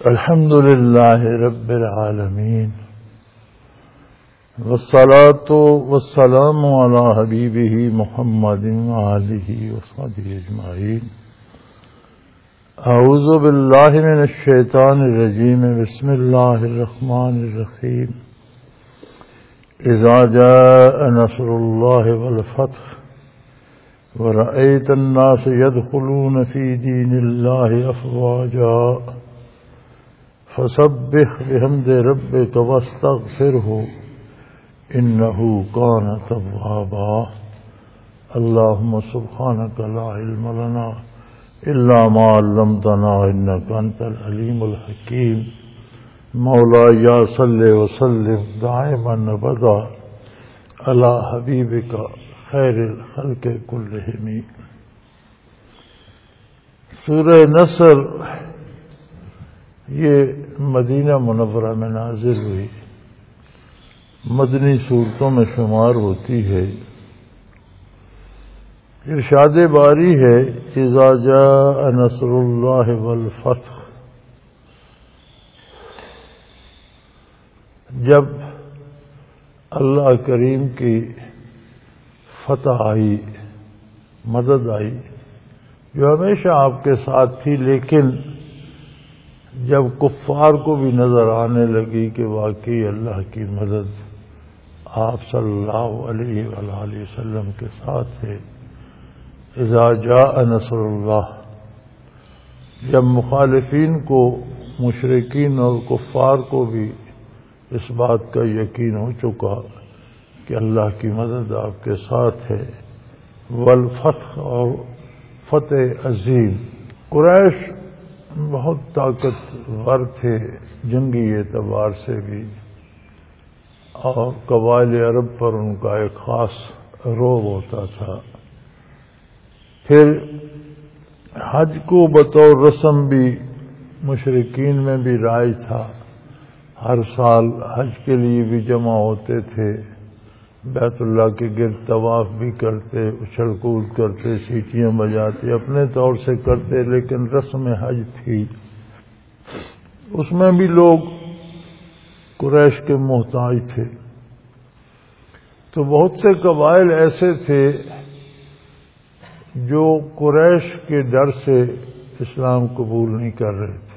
الحمد لله رب العالمين والصلاة والسلام على حبيبه محمد وآله وصحبه أجمعين. أعوذ بالله من الشيطان الرجيم. بسم الله الرحمن الرحيم. إذا جاء نصر الله والفتح ورأيت الناس يدخلون في دين الله أفواجا فسبح بحمد ربك واستغفره إنه كان توابا. اللهم سبحانك لا علم لنا إلا ما علمتنا إنك أنت العليم الحكيم. مولاي صل وسلم دائما أبدا على حبيبك خير الخلق كلهم. سورہ نصر یہ مدینہ منورہ میں نازل ہوئی، مدنی صورتوں میں شمار ہوتی ہے. ارشاد باری ہے اذا جاء نصر اللہ والفتح، جب اللہ کریم کی فتح آئی، مدد آئی، جو ہمیشہ آپ کے ساتھ تھی، لیکن جب کفار کو بھی نظر آنے لگی کہ واقعی اللہ کی مدد آپ صلی اللہ علیہ وآلہ وسلم کے ساتھ ہے. اذا جاء نصر اللہ، جب مخالفین کو، مشرکین اور کفار کو بھی اس بات کا یقین ہو چکا کہ اللہ کی مدد آپ کے ساتھ ہے. والفتح، اور فتح عظیم. قریش بہت طاقتور تھے جنگی اعتبار سے بھی، اور قبائل عرب پر ان کا ایک خاص رعب ہوتا تھا. پھر حج کو بطور رسم بھی مشرکین میں بھی رائج تھا. ہر سال حج کے لیے بھی جمع ہوتے تھے، بیت اللہ کے گرد طواف بھی کرتے، اچھل کود کرتے، سیٹیاں بجاتے، اپنے طور سے کرتے، لیکن رسم حج تھی. اس میں بھی لوگ قریش کے محتاج تھے. تو بہت سے قبائل ایسے تھے جو قریش کے ڈر سے اسلام قبول نہیں کر رہے تھے،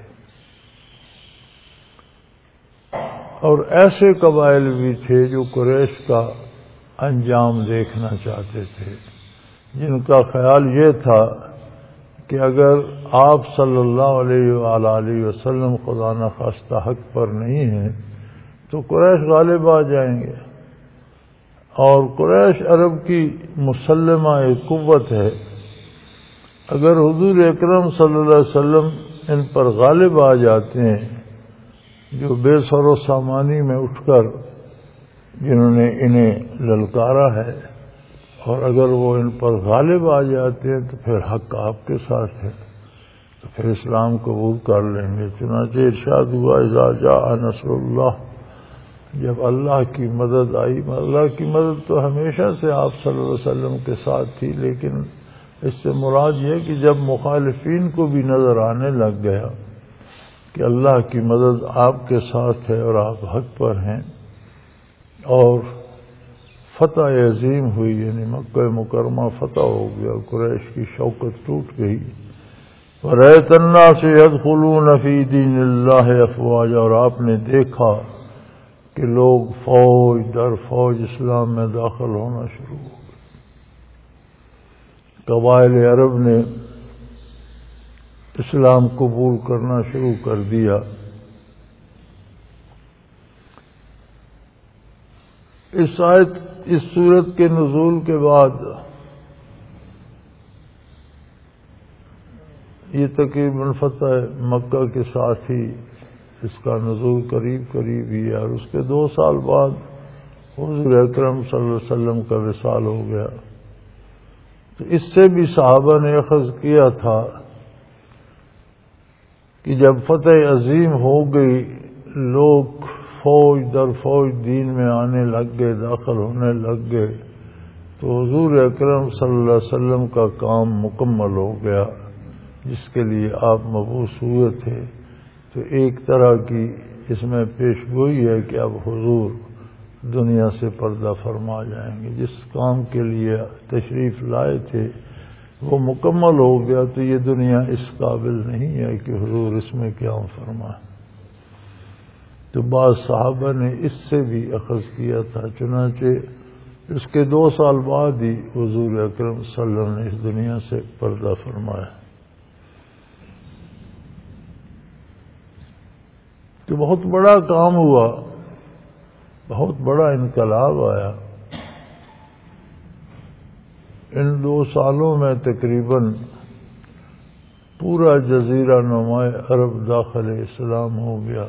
اور ایسے قبائل بھی تھے جو قریش کا انجام دیکھنا چاہتے تھے، جن کا خیال یہ تھا کہ اگر آپ صلی اللہ علیہ وآلہ وسلم خدا نخواستہ حق پر نہیں ہیں تو قریش غالب آ جائیں گے. اور قریش عرب کی مسلمہ ایک قوت ہے. اگر حضور اکرم صلی اللہ علیہ وسلم ان پر غالب آ جاتے ہیں، جو بے سر و سامانی میں اٹھ کر جنہوں نے انہیں للکارا ہے، اور اگر وہ ان پر غالب آ جاتے ہیں تو پھر حق آپ کے ساتھ ہے، تو پھر اسلام قبول کر لیں گے. چنانچہ ارشاد ہوا اذا جاء نصر اللہ، جب اللہ کی مدد آئی. اللہ کی مدد تو ہمیشہ سے آپ صلی اللہ علیہ وسلم کے ساتھ تھی، لیکن اس سے مراد یہ کہ جب مخالفین کو بھی نظر آنے لگ گیا کہ اللہ کی مدد آپ کے ساتھ ہے اور آپ حق پر ہیں، اور فتح عظیم ہوئی، یعنی مکہ مکرمہ فتح ہو گیا، قریش کی شوکت ٹوٹ گئی. وَرَأَيْتَ النَّاسَ يَدْخُلُونَ فِي دِينِ اللَّهِ أَفْوَاجًا، اور آپ نے دیکھا کہ لوگ فوج در فوج اسلام میں داخل ہونا شروع ہو گئے. قبائل عرب نے اسلام قبول کرنا شروع کر دیا. اس صورت کے نزول کے بعد یہ تقریباً فتح مکہ کے ساتھ ہی اس کا نزول قریب ہی ہے، اور اس کے 2 سال بعد حضور اکرم صلی اللہ علیہ وسلم کا وصال ہو گیا. تو اس سے بھی صحابہ نے اخذ کیا تھا کہ جب فتح عظیم ہو گئی، لوگ فوج در فوج دین میں آنے لگ گئے، داخل ہونے لگ گئے، تو حضور اکرم صلی اللہ علیہ وسلم کا کام مکمل ہو گیا جس کے لیے آپ مبعوث ہوئے تھے. تو ایک طرح کی اس میں پیش گوئی ہے کہ اب حضور دنیا سے پردہ فرما جائیں گے. جس کام کے لیے تشریف لائے تھے وہ مکمل ہو گیا، تو یہ دنیا اس قابل نہیں ہے کہ حضور اس میں قیام فرمائیں. تو بعض صحابہ نے اس سے بھی اخذ کیا تھا، چنانچہ اس کے 2 سال بعد ہی حضور اکرم صلی اللہ علیہ وسلم نے اس دنیا سے پردہ فرمایا. تو بہت بڑا کام ہوا، بہت بڑا انقلاب آیا. ان 2 سالوں میں تقریباً پورا جزیرہ نما عرب داخل اسلام ہو گیا.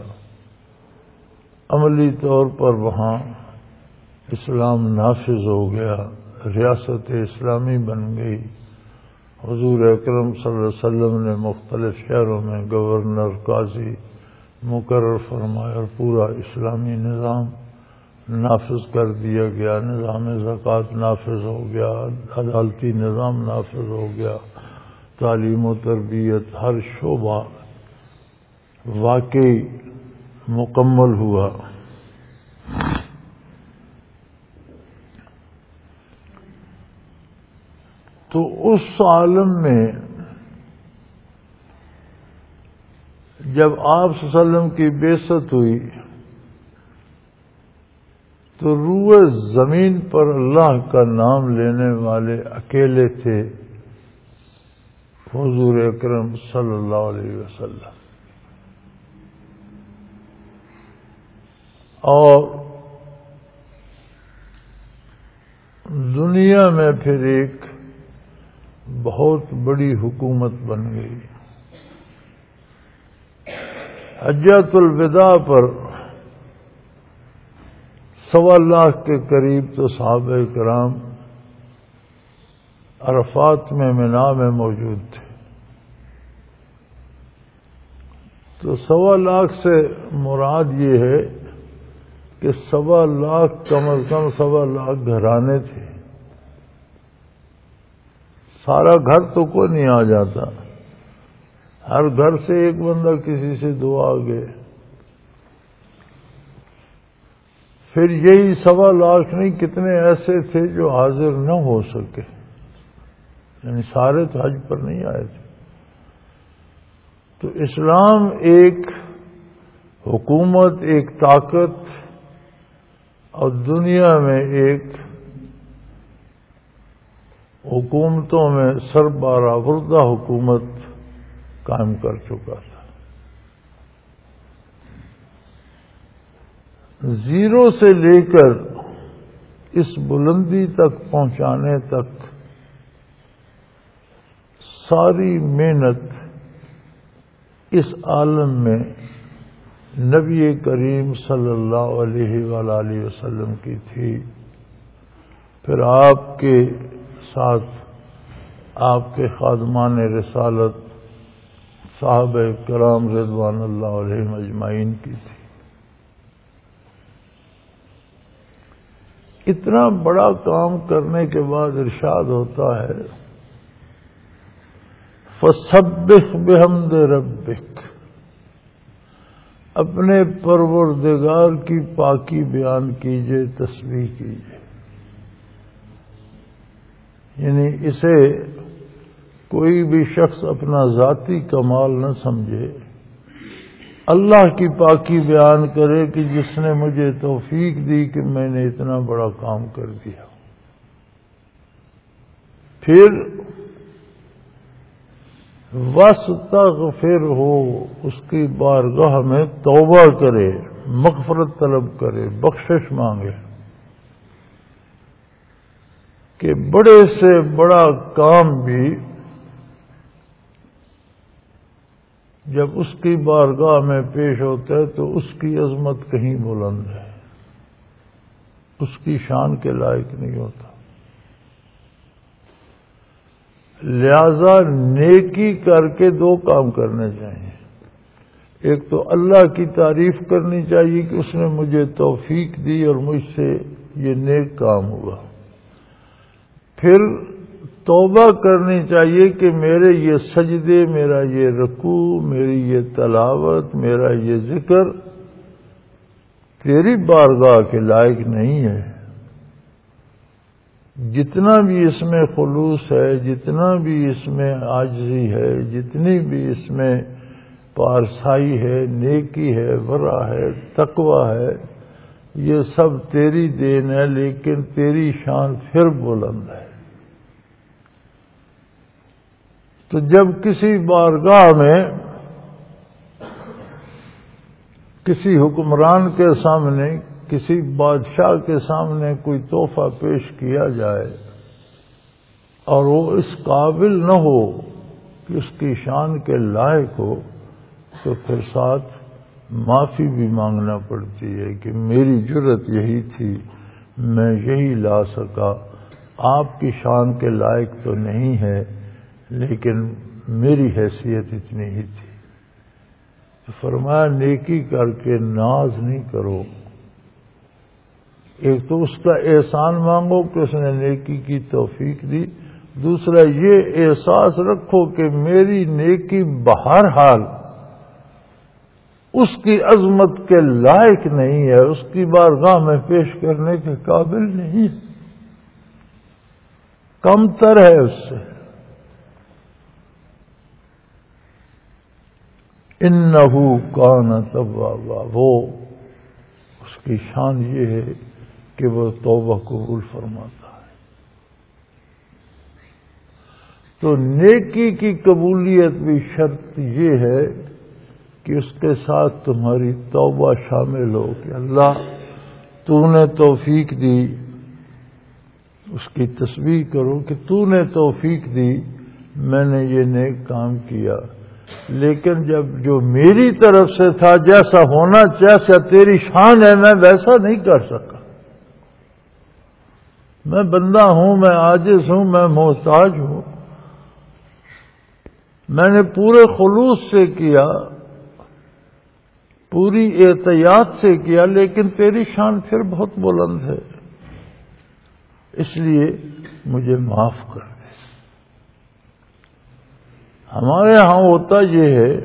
عملی طور پر وہاں اسلام نافذ ہو گیا، ریاست اسلامی بن گئی. حضور اکرم صلی اللہ علیہ وسلم نے مختلف شہروں میں گورنر، قاضی مقرر فرمایا اور پورا اسلامی نظام نافذ کر دیا گیا. نظام زکوٰۃ نافذ ہو گیا، عدالتی نظام نافذ ہو گیا، تعلیم و تربیت ہر شعبہ واقعی مکمل ہوا. تو اس عالم میں جب آپ صلی اللہ علیہ وسلم کی بعثت ہوئی تو روئے زمین پر اللہ کا نام لینے والے اکیلے تھے حضور اکرم صلی اللہ علیہ وسلم. اور دنیا میں پھر ایک بہت بڑی حکومت بن گئی. حجۃ الوداع پر 1.25 لاکھ کے قریب تو صحابہ کرام عرفات میں مینا میں موجود تھے. تو 1.25 لاکھ سے مراد یہ ہے کہ 1.25 لاکھ کم از کم 1.25 لاکھ گھرانے تھے. سارا گھر تو کوئی نہیں آ جاتا، ہر گھر سے ایک بندہ کسی سے 2 آ گئے. پھر یہی 1.25 لاکھ نہیں، کتنے ایسے تھے جو حاضر نہ ہو سکے، یعنی سارے تو حج پر نہیں آئے تھے. تو اسلام ایک حکومت، ایک طاقت اور دنیا میں ایک حکومتوں میں سربراہ حکومت قائم کر چکا تھا. 0 سے لے کر اس بلندی تک پہنچانے تک ساری محنت اس عالم میں نبی کریم صلی اللہ علیہ وآلہ وسلم کی تھی. پھر آپ کے ساتھ آپ کے خادمان رسالت صحابہ کرام رضوان اللہ علیہم اجمعین کی تھی. اتنا بڑا کام کرنے کے بعد ارشاد ہوتا ہے فَسَبِّحْ بِحَمْدِ رَبِّكَ، اپنے پروردگار کی پاکی بیان کیجئے، تسبیح کیجئے. یعنی اسے کوئی بھی شخص اپنا ذاتی کمال نہ سمجھے، اللہ کی پاکی بیان کرے کہ جس نے مجھے توفیق دی کہ میں نے اتنا بڑا کام کر دیا. پھر وَاسْتَغْفِرْ ہو، اس کی بارگاہ میں توبہ کرے، مغفرت طلب کرے، بخشش مانگے. کہ بڑے سے بڑا کام بھی جب اس کی بارگاہ میں پیش ہوتا ہے تو اس کی عظمت کہیں بلند ہے، اس کی شان کے لائق نہیں ہوتا. لہذا نیکی کر کے 2 کام کرنے چاہیے. ایک تو اللہ کی تعریف کرنی چاہیے کہ اس نے مجھے توفیق دی اور مجھ سے یہ نیک کام ہوا. پھر توبہ کرنی چاہیے کہ میرے یہ سجدے، میرا یہ رکوع، میری یہ تلاوت، میرا یہ ذکر تیری بارگاہ کے لائق نہیں ہے۔ جتنا بھی اس میں خلوص ہے، جتنا بھی اس میں عاجزی ہے، جتنی بھی اس میں پارسائی ہے، نیکی ہے، ورع ہے، تقوی ہے، یہ سب تیری دین ہے، لیکن تیری شان پھر بلند ہے۔ تو جب کسی بارگاہ میں کسی حکمران کے سامنے، کسی بادشاہ کے سامنے کوئی تحفہ پیش کیا جائے اور وہ اس قابل نہ ہو کہ اس کی شان کے لائق ہو، تو پھر ساتھ معافی بھی مانگنا پڑتی ہے کہ میری جرت یہی تھی، میں یہی لا سکا، آپ کی شان کے لائق تو نہیں ہے، لیکن میری حیثیت اتنی ہی تھی۔ تو فرمایا نیکی کر کے ناز نہیں کرو، ایک تو اس کا احسان مانگو کہ اس نے نیکی کی توفیق دی، دوسرا یہ احساس رکھو کہ میری نیکی بہرحال اس کی عظمت کے لائق نہیں ہے، اس کی بارگاہ میں پیش کرنے کے قابل نہیں، کم تر ہے اس سے۔ انہ کان توابا، وہ اس کی شان یہ ہے کہ وہ توبہ قبول فرماتا ہے۔ تو نیکی کی قبولیت بھی شرط یہ ہے کہ اس کے ساتھ تمہاری توبہ شامل ہو کہ اللہ تو نے توفیق دی، اس کی تسبیح کرو کہ تو نے توفیق دی، میں نے یہ نیک کام کیا، لیکن جب جو میری طرف سے تھا، جیسا ہونا جیسا تیری شان ہے، میں ویسا نہیں کر سکا، میں بندہ ہوں، میں عاجز ہوں، میں محتاج ہوں، میں نے پورے خلوص سے کیا، پوری احتیاط سے کیا، لیکن تیری شان پھر بہت بلند ہے، اس لیے مجھے معاف کر دے۔ ہمارے ہاں ہوتا یہ ہے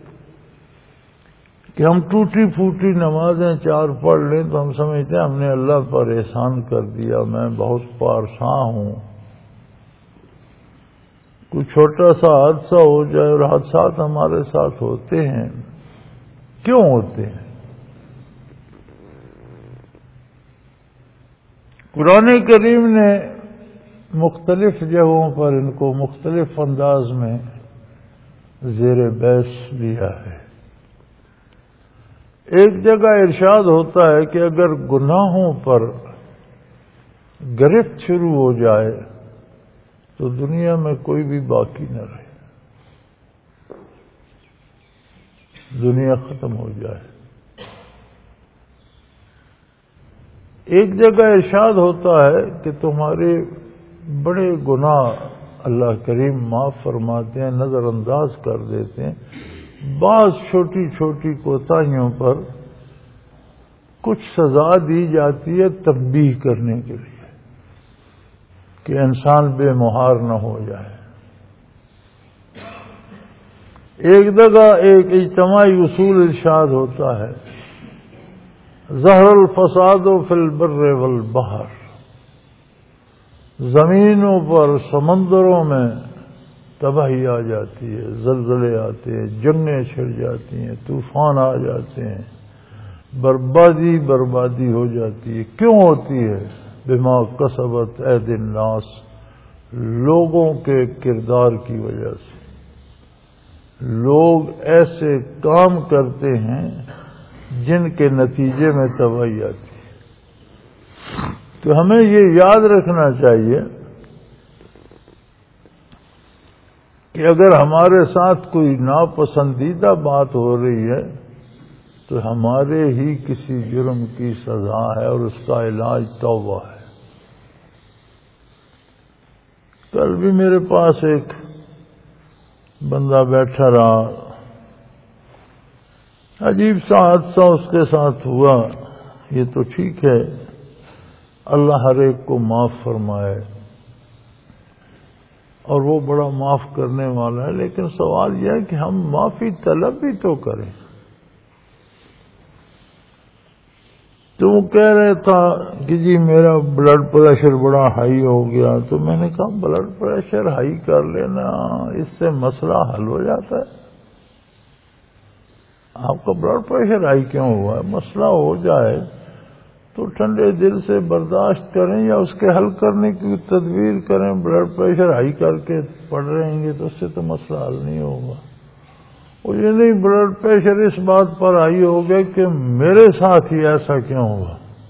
کہ ہم ٹوٹی پھوٹی نمازیں 4 پڑھ لیں تو ہم سمجھتے ہیں ہم نے اللہ پر احسان کر دیا، میں بہت پارساں ہوں۔ کوئی چھوٹا سا حادثہ ہو جائے، اور حادثات ہمارے ساتھ ہوتے ہیں، کیوں ہوتے ہیں؟ قرآن کریم نے مختلف جگہوں پر ان کو مختلف انداز میں زیر بحث لیا ہے۔ ایک جگہ ارشاد ہوتا ہے کہ اگر گناہوں پر گرفت شروع ہو جائے تو دنیا میں کوئی بھی باقی نہ رہے، دنیا ختم ہو جائے۔ ایک جگہ ارشاد ہوتا ہے کہ تمہارے بڑے گناہ اللہ کریم معاف فرماتے ہیں، نظر انداز کر دیتے ہیں، بعض چھوٹی چھوٹی کوتاہیوں پر کچھ سزا دی جاتی ہے تنبیہ کرنے کے لیے کہ انسان بے مہار نہ ہو جائے۔ ایک جگہ ایک اجتماعی اصول ارشاد ہوتا ہے، ظہر الفساد فی البر والبحر، زمینوں پر سمندروں میں تباہی آ جاتی ہے، زلزلے آتے ہیں، جنگیں چھڑ جاتی ہیں، طوفان آ جاتے ہیں، بربادی ہو جاتی ہے۔ کیوں ہوتی ہے؟ بما کسبت ایدی الناس، لوگوں کے کردار کی وجہ سے۔ لوگ ایسے کام کرتے ہیں جن کے نتیجے میں تباہی آتی ہے۔ تو ہمیں یہ یاد رکھنا چاہیے کہ اگر ہمارے ساتھ کوئی ناپسندیدہ بات ہو رہی ہے تو ہمارے ہی کسی جرم کی سزا ہے، اور اس کا علاج توبہ ہے۔ کل بھی میرے پاس ایک بندہ بیٹھا رہا، عجیب سا حادثہ اس کے ساتھ ہوا۔ یہ تو ٹھیک ہے، اللہ ہر ایک کو معاف فرمائے، اور وہ بڑا معاف کرنے والا ہے، لیکن سوال یہ ہے کہ ہم معافی طلب بھی تو کریں۔ تو وہ کہہ رہا تھا کہ جی میرا بلڈ پریشر بڑا ہائی ہو گیا، تو میں نے کہا بلڈ پریشر ہائی کر لینا اس سے مسئلہ حل ہو جاتا ہے؟ آپ کا بلڈ پریشر ہائی کیوں ہوا ہے؟ مسئلہ ہو جائے تو ٹھنڈے دل سے برداشت کریں یا اس کے حل کرنے کی تدبیر کریں۔ بلڈ پریشر ہائی کر کے پڑ رہیں گے تو اس سے تو مسئلہ حل نہیں ہوگا۔ اور یہ نہیں بلڈ پریشر اس بات پر ہائی ہو گیا کہ میرے ساتھ ہی ایسا کیوں ہوا۔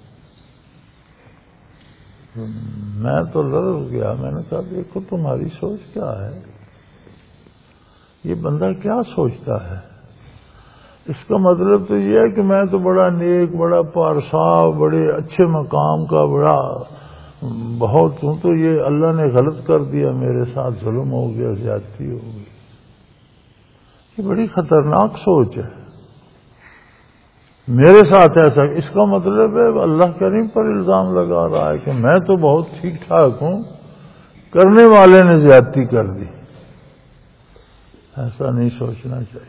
میں تو لرز گیا، میں نے کہا دیکھو تمہاری سوچ کیا ہے، یہ بندہ کیا سوچتا ہے؟ اس کا مطلب تو یہ ہے کہ میں تو بڑا نیک، بڑا پارسا، بڑے اچھے مقام کا بڑا بہت ہوں، تو یہ اللہ نے غلط کر دیا، میرے ساتھ ظلم ہو گیا، زیادتی ہو گئی۔ یہ بڑی خطرناک سوچ ہے، میرے ساتھ ایسا۔ اس کا مطلب ہے اللہ کریم پر الزام لگا رہا ہے کہ میں تو بہت ٹھیک ٹھاک ہوں، کرنے والے نے زیادتی کر دی۔ ایسا نہیں سوچنا چاہیے۔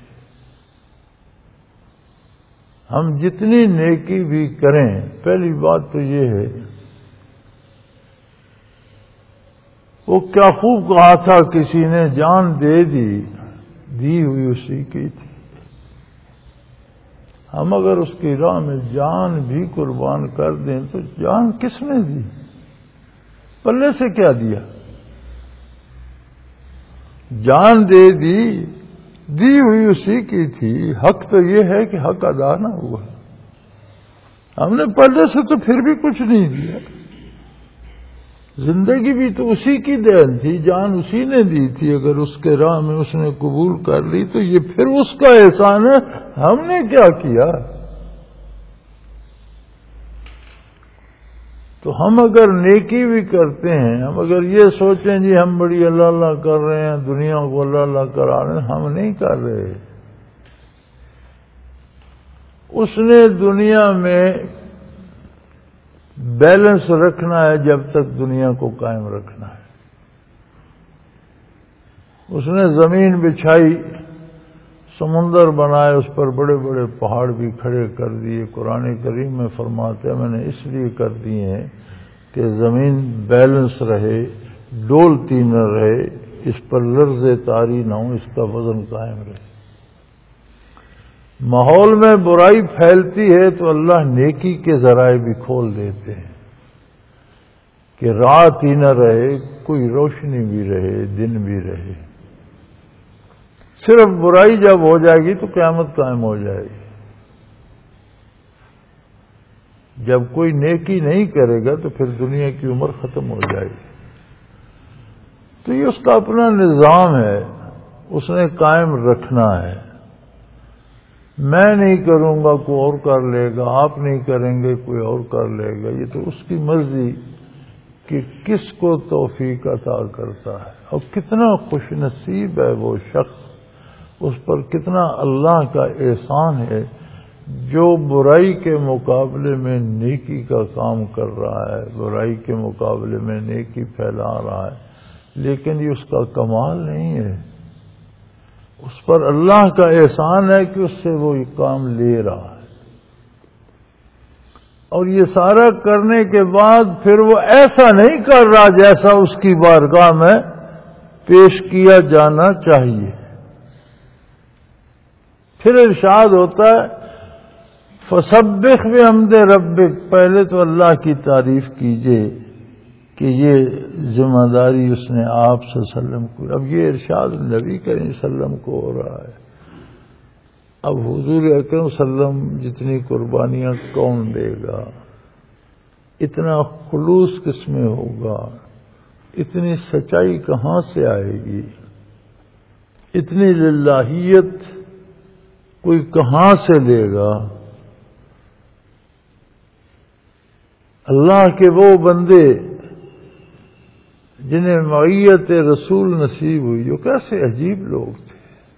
ہم جتنی نیکی بھی کریں، پہلی بات تو یہ ہے، وہ کیا خوب کہا تھا کسی نے، جان دے دی ہوئی اسی کی تھی۔ ہم اگر اس کی راہ میں جان بھی قربان کر دیں تو جان کس نے دی؟ پلے سے کیا دیا؟ جان دے دی ہوئی اسی کی تھی۔ حق تو یہ ہے کہ حق ادا نہ ہوا، ہم نے پہلے سے تو پھر بھی کچھ نہیں دیا۔ زندگی بھی تو اسی کی دین تھی، جان اسی نے دی تھی، اگر اس کے راہ میں اس نے قبول کر لی تو یہ پھر اس کا احسان ہے، ہم نے کیا کیا؟ تو ہم اگر نیکی بھی کرتے ہیں، ہم اگر یہ سوچیں جی ہم بڑی اللہ اللہ کر رہے ہیں، دنیا کو اللہ اللہ کرا رہے ہیں، ہم نہیں کر رہے۔ اس نے دنیا میں بیلنس رکھنا ہے جب تک دنیا کو قائم رکھنا ہے۔ اس نے زمین بچھائی، سمندر بنائے، اس پر بڑے بڑے پہاڑ بھی کھڑے کر دیے۔ قرآن کریم میں فرماتے ہیں میں نے اس لیے کر دیے ہیں کہ زمین بیلنس رہے، ڈولتی نہ رہے، اس پر لرزے طاری نہ ہو، اس کا وزن قائم رہے۔ ماحول میں برائی پھیلتی ہے تو اللہ نیکی کے ذرائع بھی کھول دیتے ہیں کہ رات ہی نہ رہے، کوئی روشنی بھی رہے، دن بھی رہے۔ صرف برائی جب ہو جائے گی تو قیامت قائم ہو جائے گی۔ جب کوئی نیکی نہیں کرے گا تو پھر دنیا کی عمر ختم ہو جائے گی۔ تو یہ اس کا اپنا نظام ہے، اس نے قائم رکھنا ہے۔ میں نہیں کروں گا کوئی اور کر لے گا، آپ نہیں کریں گے کوئی اور کر لے گا۔ یہ تو اس کی مرضی کہ کس کو توفیق عطا کرتا ہے، اور کتنا خوش نصیب ہے وہ شخص، اس پر کتنا اللہ کا احسان ہے جو برائی کے مقابلے میں نیکی کا کام کر رہا ہے، برائی کے مقابلے میں نیکی پھیلا رہا ہے، لیکن یہ اس کا کمال نہیں ہے، اس پر اللہ کا احسان ہے کہ اس سے وہ یہ کام لے رہا ہے۔ اور یہ سارا کرنے کے بعد پھر وہ ایسا نہیں کر رہا جیسا اس کی بارگاہ میں پیش کیا جانا چاہیے۔ پھر ارشاد ہوتا ہے فسبح بحمد ربک، پہلے تو اللہ کی تعریف کیجئے کہ یہ ذمہ داری اس نے آپ صلی اللہ علیہ وسلم کو، اب یہ ارشاد نبی کریم صلی اللہ علیہ وسلم کو ہو رہا ہے۔ اب حضور اکرم صلی اللہ علیہ وسلم جتنی قربانیاں کون دے گا، اتنا خلوص کس میں ہوگا، اتنی سچائی کہاں سے آئے گی، اتنی للہیت کوئی کہاں سے لے گا؟ اللہ کے وہ بندے جنہیں معیت رسول نصیب ہوئی، جو کیسے عجیب لوگ تھے،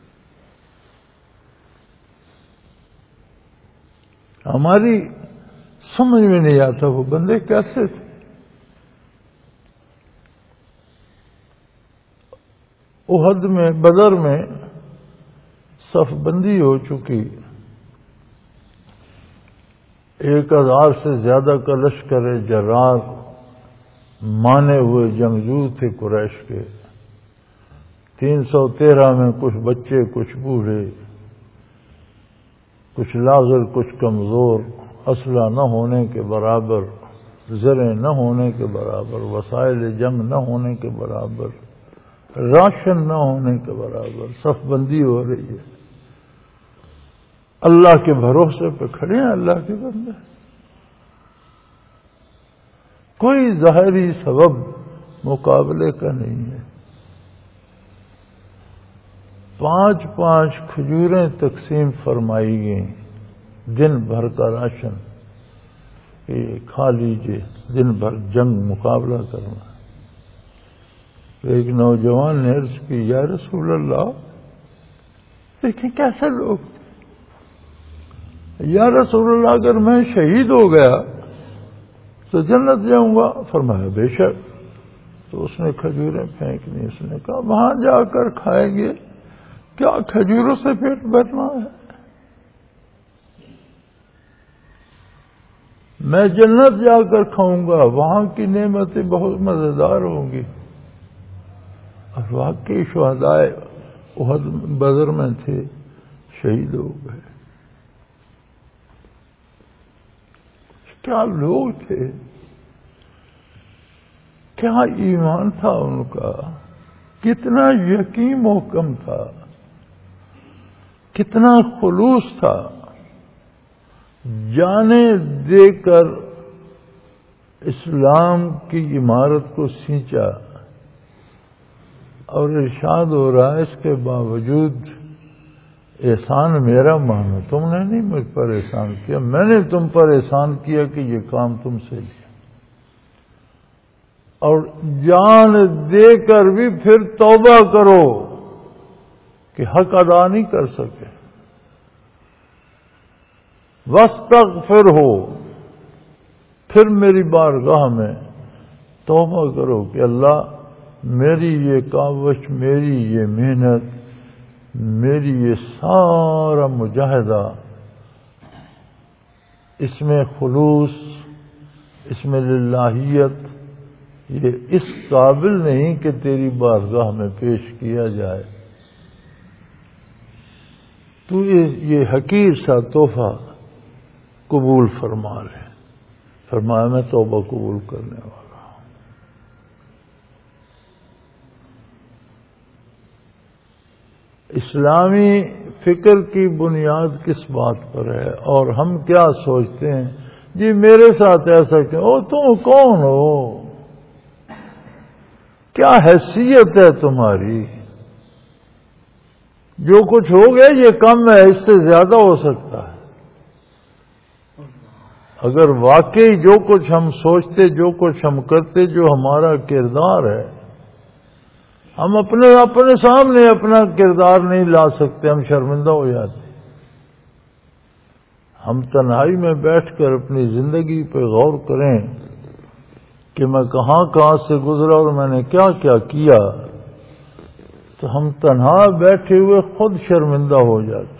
ہماری سمجھ میں نہیں آتا وہ بندے کیسے تھے۔ احد میں بدر میں صف بندی ہو چکی، 1000 سے زیادہ کا لشکر جرار مانے ہوئے جنگجو تھے قریش کے، 313 میں کچھ بچے کچھ بوڑھے، کچھ لاغر کچھ کمزور، اسلحہ نہ ہونے کے برابر، زریں نہ ہونے کے برابر، وسائل جنگ نہ ہونے کے برابر، راشن نہ ہونے کے برابر، صف بندی ہو رہی ہے، اللہ کے بھروسے پہ کھڑے ہیں اللہ کے بندے، کوئی ظاہری سبب مقابلے کا نہیں ہے، 5 کھجوریں تقسیم فرمائی گئیں، دن بھر کا راشن یہ کھا لیجئے، دن بھر جنگ مقابلہ کرنا۔ ایک نوجوان نے عرض کی یا رسول اللہ دیکھیں کیسے لوگ تھے، یا رسول اللہ اگر میں شہید ہو گیا تو جنت جاؤں گا؟ فرمایا بے شک۔ تو اس نے کھجوریں پھینک دی، اس نے کہا وہاں جا کر کھائیں گے، کیا کھجوروں سے پیٹ بھرنا ہے؟ میں جنت جا کر کھاؤں گا، وہاں کی نعمتیں بہت مزیدار ہوں گی۔ اور واقعی شہدائے احد بدر میں تھے، شہید ہو گئے۔ کیا لوگ تھے، کیا ایمان تھا ان کا، کتنا یقین محکم تھا، کتنا خلوص تھا، جانیں دے کر اسلام کی عمارت کو سینچا، اور ارشاد ہو رہا ہے اس کے باوجود احسان میرا مانو، تم نے نہیں مجھ پر احسان کیا، میں نے تم پر احسان کیا کہ یہ کام تم سے لیا، اور جان دے کر بھی پھر توبہ کرو کہ حق ادا نہیں کر سکے، واستغفرہ، پھر میری بارگاہ میں توبہ کرو کہ اللہ میری یہ کاوش، میری یہ محنت، میری یہ سارا مجاہدہ، اس میں خلوص، اس میں للہیت، یہ اس قابل نہیں کہ تیری بارگاہ میں پیش کیا جائے، تو یہ حقیر سا تحفہ قبول فرما لے۔ فرمایا میں توبہ قبول کرنے والا۔ اسلامی فکر کی بنیاد کس بات پر ہے؟ اور ہم کیا سوچتے ہیں جی میرے ساتھ ایسا کیوں؟ او تم کون ہو؟ کیا حیثیت ہے تمہاری؟ جو کچھ ہو گیا یہ کم ہے، اس سے زیادہ ہو سکتا ہے۔ اگر واقعی جو کچھ ہم سوچتے، جو کچھ ہم کرتے، جو ہمارا کردار ہے، ہم اپنے سامنے اپنا کردار نہیں لا سکتے، ہم شرمندہ ہو جاتے۔ ہم تنہائی میں بیٹھ کر اپنی زندگی پہ غور کریں کہ میں کہاں کہاں سے گزرا اور میں نے کیا کیا کیا، تو ہم تنہا بیٹھے ہوئے خود شرمندہ ہو جاتے۔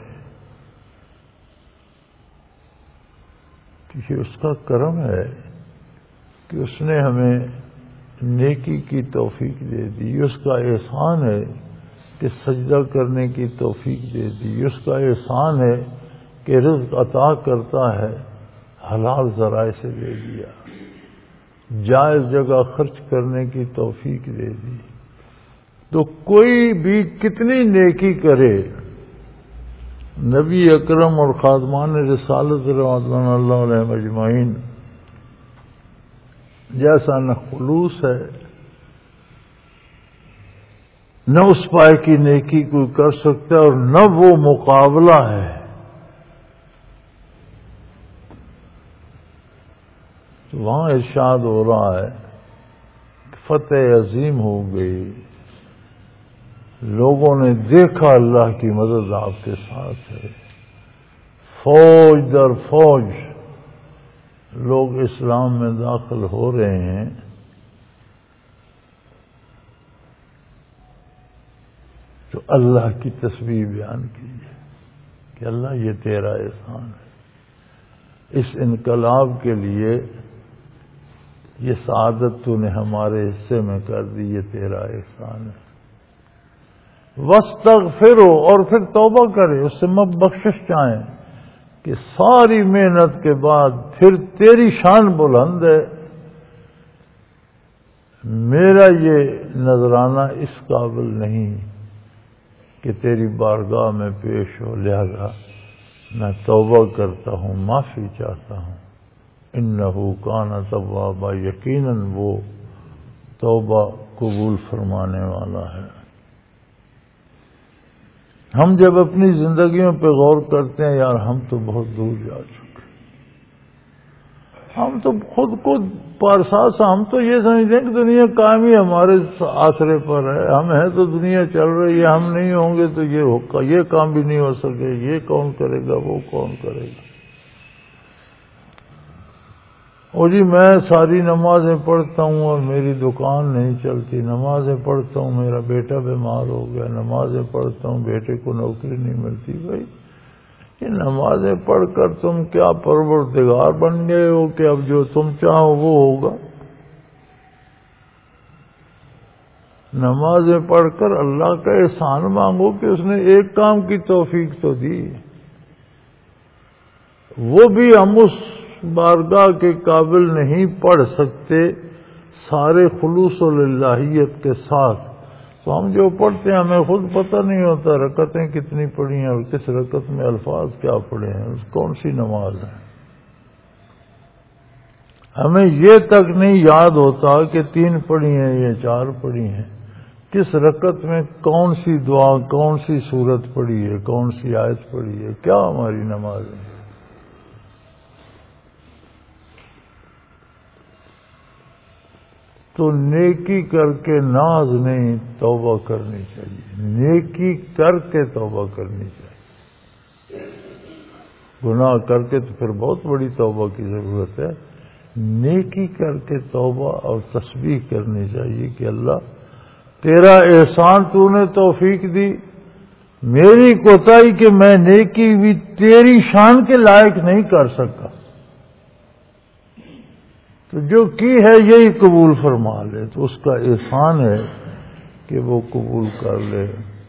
کہ یہ اس کا کرم ہے کہ اس نے ہمیں نیکی کی توفیق دے دی، اس کا احسان ہے کہ سجدہ کرنے کی توفیق دے دی، اس کا احسان ہے کہ رزق عطا کرتا ہے، حلال ذرائع سے دے دیا، جائز جگہ خرچ کرنے کی توفیق دے دی۔ تو کوئی بھی کتنی نیکی کرے، نبی اکرم اور خادمان رسالت رضوان اللہ علیہ اجمعین جیسا نہ خلوص ہے، نہ اس پائے کی نیکی کوئی کر سکتا ہے، اور نہ وہ مقابلہ ہے۔ تو وہاں ارشاد ہو رہا ہے کہ فتح عظیم ہو گئی، لوگوں نے دیکھا اللہ کی مدد آپ کے ساتھ ہے، فوج در فوج لوگ اسلام میں داخل ہو رہے ہیں۔ اللہ کی تسبیح بیان کیجیے کہ اللہ یہ تیرا احسان ہے، اس انقلاب کے لیے یہ سعادت تو نے ہمارے حصے میں کر دی، یہ تیرا احسان ہے۔ واستغفروا، اور پھر توبہ کرے، اس سے مت بخشش چاہیں کہ ساری محنت کے بعد پھر تیری شان بلند ہے، میرا یہ نذرانہ اس قابل نہیں کہ تیری بارگاہ میں پیش ہو، لہذا میں توبہ کرتا ہوں، معافی چاہتا ہوں۔ انہو کان توابا، یقیناً وہ توبہ قبول فرمانے والا ہے۔ ہم جب اپنی زندگیوں پہ غور کرتے ہیں، یار ہم تو بہت دور جا چکے، ہم تو خود کو پارساس، ہم تو یہ سمجھتے ہیں کہ دنیا قائم ہی ہمارے آسرے پر ہے، ہم ہیں تو دنیا چل رہی ہے، ہم نہیں ہوں گے تو یہ کام بھی نہیں ہو سکے، یہ کون کرے گا، وہ کون کرے گا۔ اور جی میں ساری نمازیں پڑھتا ہوں اور میری دکان نہیں چلتی، نمازیں پڑھتا ہوں میرا بیٹا بیمار ہو گیا، نمازیں پڑھتا ہوں بیٹے کو نوکری نہیں ملتی۔ بھائی یہ نمازیں پڑھ کر تم کیا پروردگار بن گئے ہو کہ اب جو تم چاہو وہ ہوگا؟ نمازیں پڑھ کر اللہ کا احسان مانگو کہ اس نے ایک کام کی توفیق تو دی، وہ بھی ہم اس بارگاہ کے قابل نہیں پڑھ سکتے سارے خلوص و للہیت کے ساتھ، تو ہم جو پڑھتے ہیں ہمیں خود پتہ نہیں ہوتا رکعتیں کتنی پڑھی ہیں اور کس رکعت میں الفاظ کیا پڑھے ہیں، کون سی نماز ہے۔ ہمیں یہ تک نہیں یاد ہوتا کہ 3 پڑھی ہیں یا 4 پڑھی ہیں، کس رکعت میں کون سی دعا، کون سی سورت پڑھی ہے، کون سی آیت پڑھی ہے، کیا ہماری نماز ہے۔ تو نیکی کر کے ناز نہیں، توبہ کرنی چاہیے، نیکی کر کے توبہ کرنی چاہیے۔ گناہ کر کے تو پھر بہت بڑی توبہ کی ضرورت ہے، نیکی کر کے توبہ اور تسبیح کرنی چاہیے کہ اللہ تیرا احسان تو نے توفیق دی، میری کوتاہی کہ میں نیکی بھی تیری شان کے لائق نہیں کر سکا، تو جو کی ہے یہی قبول فرما لے، تو اس کا احسان ہے کہ وہ قبول کر لے۔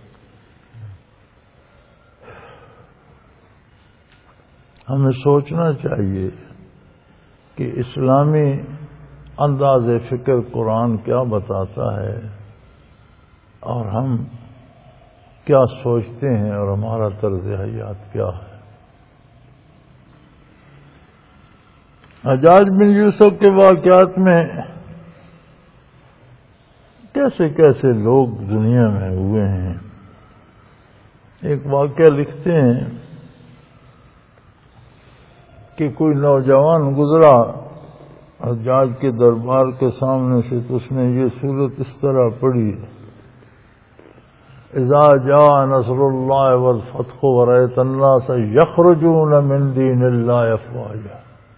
ہمیں سوچنا چاہیے کہ اسلامی انداز فکر قرآن کیا بتاتا ہے اور ہم کیا سوچتے ہیں اور ہمارا طرز حیات کیا ہے۔ حجاج بن یوسف کے واقعات میں کیسے کیسے لوگ دنیا میں ہوئے ہیں۔ ایک واقعہ لکھتے ہیں کہ کوئی نوجوان گزرا حجاج کے دربار کے سامنے سے، تو اس نے یہ صورت اس طرح پڑھی، اذا جاء نصر اللہ والفتح ورأیت الناس یخرجون من دین اللہ افواجا،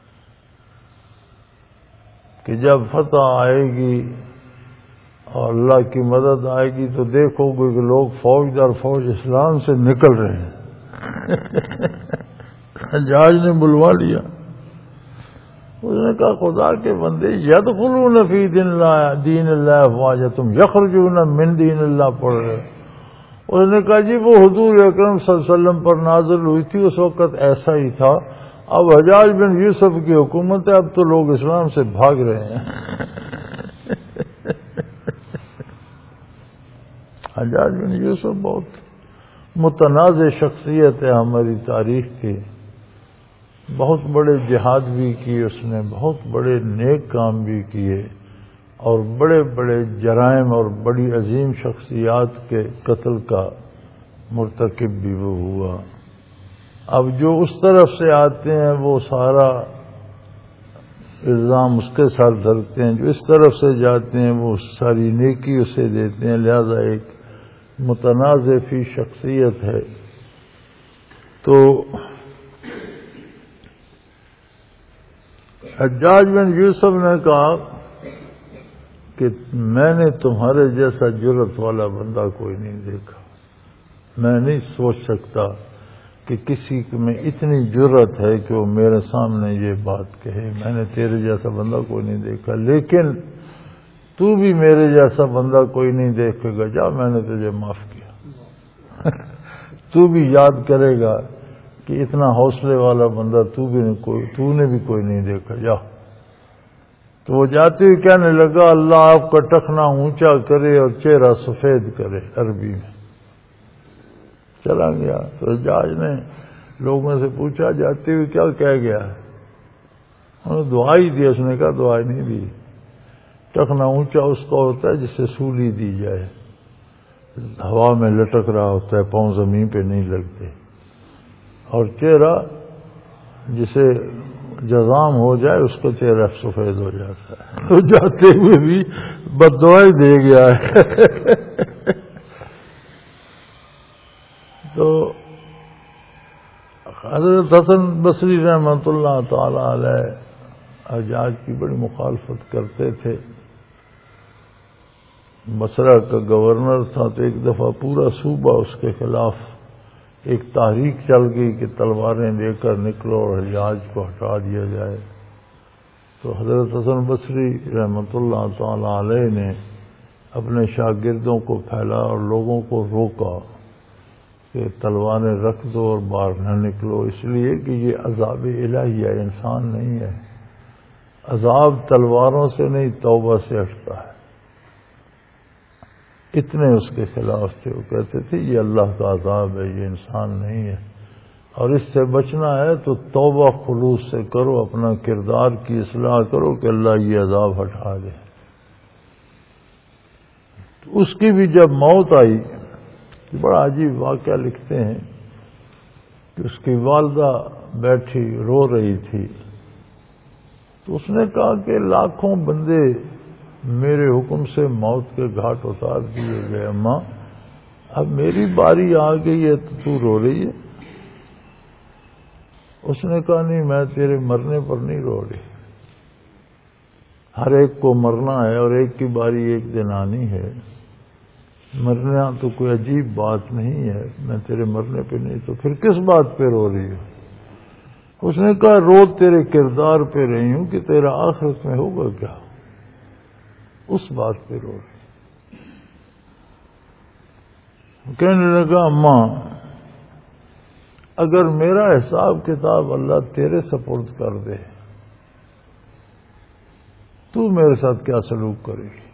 کہ جب فتح آئے گی اور اللہ کی مدد آئے گی تو دیکھو گے کہ لوگ فوج در فوج اسلام سے نکل رہے ہیں۔ حجاج نے بلوا لیا، اس نے کہا خدا کے بندے، یدخلون فی دین اللہ افواجا، تم یخرجون من دین اللہ پڑھ رہے۔ اس نے کہا جی وہ حضور اکرم صلی اللہ علیہ وسلم پر نازل ہوئی تھی، اس وقت ایسا ہی تھا، اب حجاج بن یوسف کی حکومت ہے، اب تو لوگ اسلام سے بھاگ رہے ہیں۔ حجاج بن یوسف بہت متنازع شخصیت ہے ہماری تاریخ کی، بہت بڑے جہاد بھی کیے اس نے، بہت بڑے نیک کام بھی کیے، اور بڑے بڑے جرائم اور بڑی عظیم شخصیات کے قتل کا مرتکب بھی وہ ہوا۔ اب جو اس طرف سے آتے ہیں وہ سارا الزام اس کے ساتھ دھرتے ہیں، جو اس طرف سے جاتے ہیں وہ ساری نیکی اسے دیتے ہیں، لہذا ایک متنازع فی شخصیت ہے۔ تو حجاج بن یوسف نے کہا کہ میں نے تمہارے جیسا جرت والا بندہ کوئی نہیں دیکھا، میں نہیں سوچ سکتا کہ کسی میں اتنی جرت ہے کہ وہ میرے سامنے یہ بات کہے. میں نے تیرے جیسا بندہ کوئی نہیں دیکھا، لیکن تو بھی میرے جیسا بندہ کوئی نہیں دیکھے گا. جا، میں نے تجھے معاف کیا. تو بھی یاد کرے گا کہ اتنا حوصلے والا بندہ تو نے بھی کوئی نہیں دیکھا. جا. تو وہ جاتے ہوئے کہنے لگا اللہ آپ کا ٹخنا اونچا کرے اور چہرہ سفید کرے، عربی میں. چلا گیا. تو حجاج نے لوگوں سے پوچھا جاتے ہوئے کیا کہہ گیا؟ انہوں نے دعائی دی. اس نے کہا دعائی نہیں دی. ٹخنا اونچا اس کا ہوتا ہے جسے سولی دی جائے، ہوا میں لٹک رہا ہوتا ہے، پاؤں زمین پہ نہیں لگتے. اور چہرہ جسے جزام ہو جائے اس کا چہرہ سفید ہو جاتا ہے. تو جاتے ہوئے بھی بد دعائی دے گیا ہے. تو حضرت حسن بصری رحمۃ اللہ تعالی علیہ حجاج کی بڑی مخالفت کرتے تھے. بصرہ کا گورنر تھا تو ایک دفعہ پورا صوبہ اس کے خلاف ایک تحریک چل گئی کہ تلواریں لے کر نکلو اور حجاج کو ہٹا دیا جائے. تو حضرت حسن بصری رحمۃ اللہ تعالی علیہ نے اپنے شاگردوں کو پھیلا اور لوگوں کو روکا کہ تلواریں رکھ دو اور باہر نہ نکلو، اس لیے کہ یہ عذاب الہی ہے، انسان نہیں ہے. عذاب تلواروں سے نہیں توبہ سے ہٹتا ہے. اتنے اس کے خلاف تھے. وہ کہتے تھے یہ اللہ کا عذاب ہے، یہ انسان نہیں ہے، اور اس سے بچنا ہے تو توبہ خلوص سے کرو، اپنا کردار کی اصلاح کرو کہ اللہ یہ عذاب ہٹا دے. تو اس کی بھی جب موت آئی، بڑا عجیب واقعہ لکھتے ہیں کہ اس کی والدہ بیٹھی رو رہی تھی. تو اس نے کہا کہ لاکھوں بندے میرے حکم سے موت کے گھاٹ اتار دیے گئے، اماں اب میری باری آ گئی ہے تو رو رہی ہے. اس نے کہا نہیں، میں تیرے مرنے پر نہیں رو رہی. ہر ایک کو مرنا ہے اور ایک کی باری ایک دن آنی ہے. مرنا تو کوئی عجیب بات نہیں ہے، میں تیرے مرنے پہ نہیں، تو پھر کس بات پہ رو رہی ہوں؟ اس نے کہا رو تیرے کردار پہ رہی ہوں کہ تیرا آخرت میں ہوگا کیا، اس بات پہ رو رہی. کہنے لگا اماں اگر میرا حساب کتاب اللہ تیرے سپرد کر دے تو میرے ساتھ کیا سلوک کرے گی؟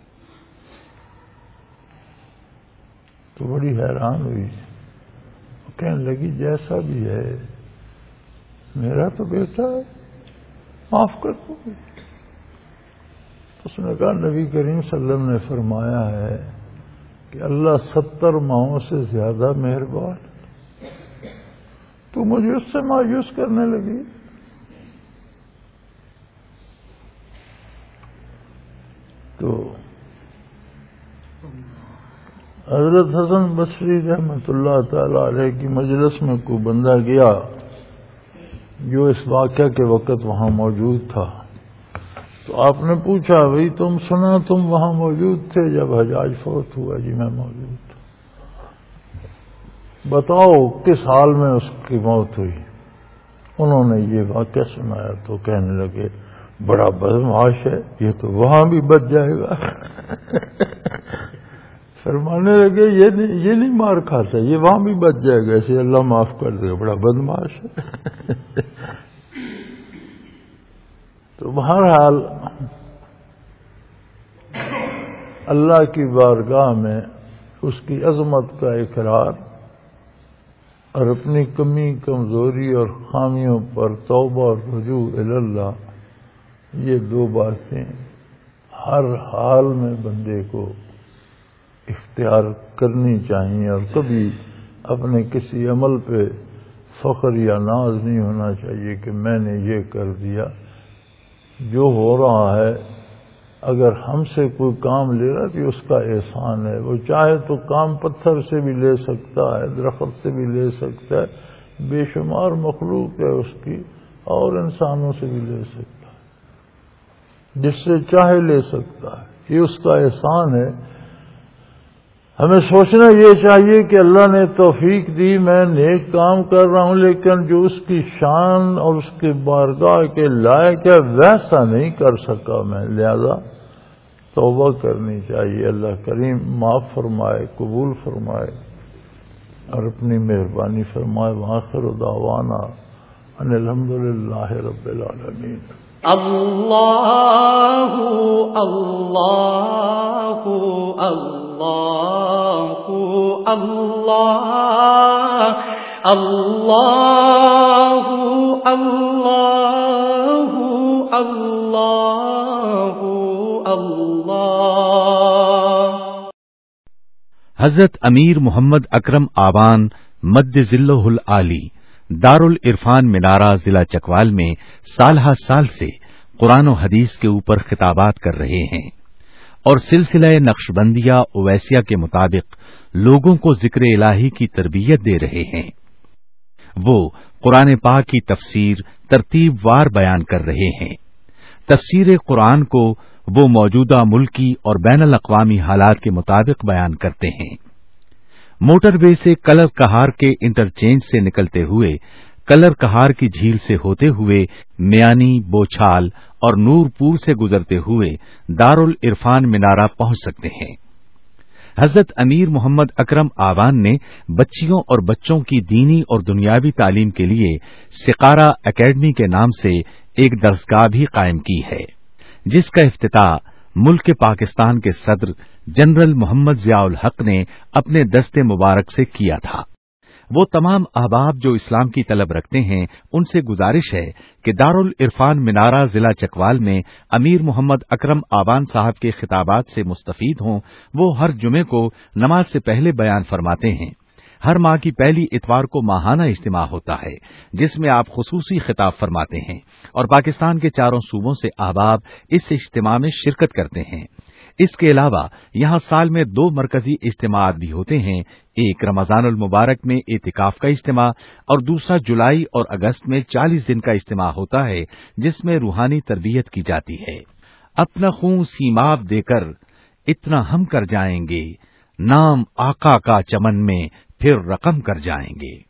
تو بڑی حیران ہوئی. کہنے لگی جیسا بھی ہے میرا تو بیٹا ہے، معاف کر دو. اس نے کہا نبی کریم صلی اللہ علیہ وسلم نے فرمایا ہے کہ اللہ 70 ماہوں سے زیادہ مہربان. تو مجھے اس سے مایوس کرنے لگی. تو حضرت حسن بصری رحمۃ اللہ تعالی علیہ کی مجلس میں کوئی بندہ گیا جو اس واقعہ کے وقت وہاں موجود تھا. تو آپ نے پوچھا بھئی تم سنا تم وہاں موجود تھے جب حجاج فوت ہوا؟ جی میں موجود تھا. بتاؤ کس حال میں اس کی موت ہوئی؟ انہوں نے یہ واقعہ سنایا. تو کہنے لگے بڑا بدمعاش ہے، یہ تو وہاں بھی بچ جائے گا. فرمانے لگے یہ نہیں مار کھاتا، یہ وہاں بھی بچ جائے گا، اسے اللہ معاف کر دے گا، بڑا بدمعاش ہے. تو بہرحال اللہ کی بارگاہ میں اس کی عظمت کا اقرار اور اپنی کمی کمزوری اور خامیوں پر توبہ اور رجوع اللہ، یہ دو باتیں ہر حال میں بندے کو اختیار کرنی چاہیے. اور کبھی اپنے کسی عمل پہ فخر یا ناز نہیں ہونا چاہیے کہ میں نے یہ کر دیا. جو ہو رہا ہے اگر ہم سے کوئی کام لے رہا تو اس کا احسان ہے. وہ چاہے تو کام پتھر سے بھی لے سکتا ہے، درخت سے بھی لے سکتا ہے، بے شمار مخلوق ہے اس کی، اور انسانوں سے بھی لے سکتا ہے، جس سے چاہے لے سکتا ہے. یہ اس کا احسان ہے. ہمیں سوچنا یہ چاہیے کہ اللہ نے توفیق دی، میں نیک کام کر رہا ہوں، لیکن جو اس کی شان اور اس کے بارگاہ کے لائق ہے ویسا نہیں کر سکا میں، لہذا توبہ کرنی چاہیے۔ اللہ کریم معاف فرمائے، قبول فرمائے اور اپنی مہربانی فرمائے۔ وآخر دعوانا ان الحمدللہ رب العالمین۔ اللہ اللہ اللہ اللہ اللہ اللہ اللہ اللہ۔ حضرت امیر محمد اکرم آوان مد ذلہ العالی دارالعرفان منارہ ضلع چکوال میں سالہ سال سے قرآن و حدیث کے اوپر خطابات کر رہے ہیں اور سلسلہ نقشبندیہ اویسیہ کے مطابق لوگوں کو ذکر الہی کی تربیت دے رہے ہیں۔ وہ قرآن پاک کی تفسیر ترتیب وار بیان کر رہے ہیں۔ تفسیر قرآن کو وہ موجودہ ملکی اور بین الاقوامی حالات کے مطابق بیان کرتے ہیں۔ موٹر وے سے کلر کہار کے انٹرچینج سے نکلتے ہوئے کلر کہار کی جھیل سے ہوتے ہوئے میانی، بوچھال اور نور پور سے گزرتے ہوئے دارالعرفان منارہ پہنچ سکتے ہیں۔ حضرت امیر محمد اکرم آوان نے بچیوں اور بچوں کی دینی اور دنیاوی تعلیم کے لیے سقارہ اکیڈمی کے نام سے ایک درسگاہ بھی قائم کی ہے، جس کا افتتاح ملک پاکستان کے صدر جنرل محمد ضیاء الحق نے اپنے دست مبارک سے کیا تھا۔ وہ تمام احباب جو اسلام کی طلب رکھتے ہیں ان سے گزارش ہے کہ دارالعرفان منارہ ضلع چکوال میں امیر محمد اکرم آوان صاحب کے خطابات سے مستفید ہوں۔ وہ ہر جمعے کو نماز سے پہلے بیان فرماتے ہیں۔ ہر ماہ کی پہلی اتوار کو ماہانہ اجتماع ہوتا ہے جس میں آپ خصوصی خطاب فرماتے ہیں اور پاکستان کے چاروں صوبوں سے احباب اس اجتماع میں شرکت کرتے ہیں۔ اس کے علاوہ یہاں سال میں 2 مرکزی اجتماعات بھی ہوتے ہیں، ایک رمضان المبارک میں اعتکاف کا اجتماع اور دوسرا جولائی اور اگست میں 40 دن کا اجتماع ہوتا ہے جس میں روحانی تربیت کی جاتی ہے۔ اپنا خون سیماب دے کر اتنا ہم کر جائیں گے، نام آقا کا چمن میں پھر رقم کر جائیں گے۔